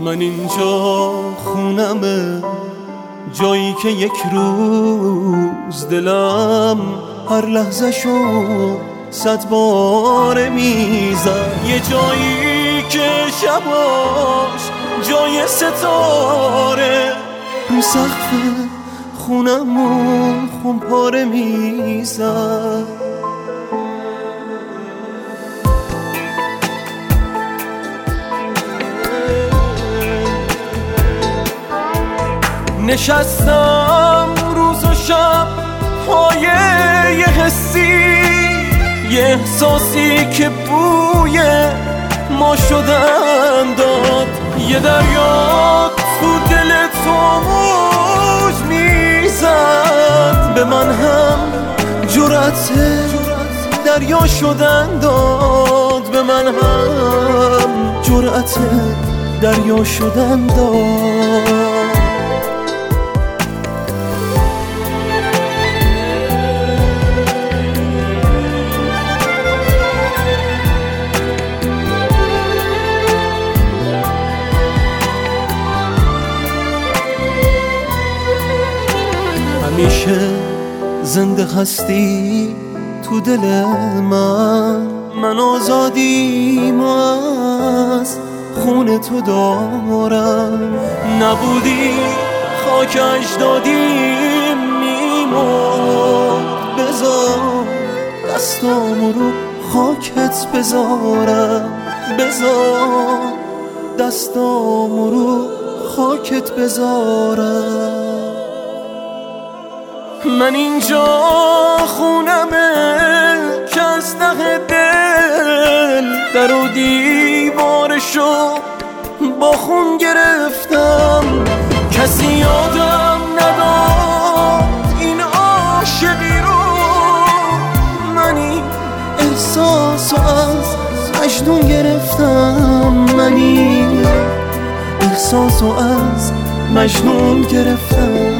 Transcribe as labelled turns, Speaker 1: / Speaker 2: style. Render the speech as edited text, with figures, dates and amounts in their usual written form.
Speaker 1: من اینجا خونمه، جایی که یک روز دلم هر لحظه شو 100 بار میزد. یه جایی که شباش جای ستاره، رو سقف خونمون خمپاره میزد. نشستم روز و شب پای یه حسی، یه احساسی که بوی ما شدن داد. یه دریا تو دل تو موج میزد، به من هم جرأت دریا شدن داد. به من هم جرأت دریا شدن داد. همیشه زنده هستی تو دل من آزادیم و از خون تو دارم. نبودی خاک اجدادیم میمرد، بذار دستامو رو خاکت بذارم، بذار دستامو رو خاکت بذارم. من اینجا خونمه که از ته دل در و دیوارشو با خون گرفتم. کسی یادم نداد این عاشقی رو، من این احساسو از مجنون گرفتم. من این احساسو از مجنون گرفتم.